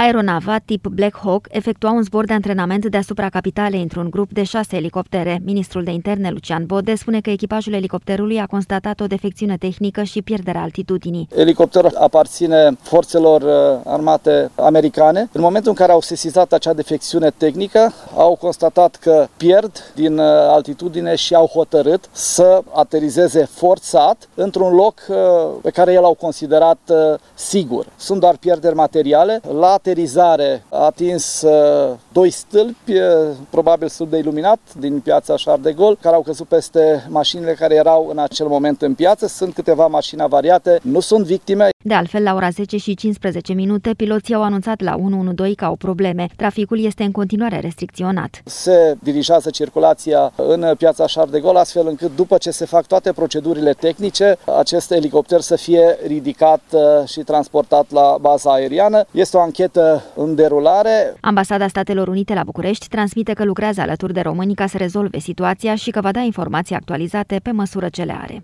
Aeronava tip Black Hawk efectua un zbor de antrenament deasupra capitalei într-un grup de 6 elicoptere. Ministrul de Interne, Lucian Bode, spune că echipajul elicopterului a constatat o defecțiune tehnică și pierderea altitudinii. Elicopterul aparține forțelor armate americane. În momentul în care au sesizat acea defecțiune tehnică, au constatat că pierd din altitudine și au hotărât să aterizeze forțat într-un loc pe care el au considerat sigur. Sunt doar pierderi materiale. La aterizare a atins 2 stâlpi, probabil stâlp de iluminat din piața Charles de Gaulle, care au căzut peste mașinile care erau în acel moment în piață. Sunt câteva mașini avariate, nu sunt victime. De altfel, la ora 10:15, piloții au anunțat la 112 că au probleme. Traficul este în continuare restricționat. Se dirigează circulația în piața Charles de Gaulle, astfel încât după ce se fac toate procedurile tehnice, acest elicopter să fie ridicat și transportat la baza aeriană. Este o anchetă în derulare. Ambasada Statelor Unite la București transmite că lucrează alături de români ca să rezolve situația și că va da informații actualizate pe măsură ce le are.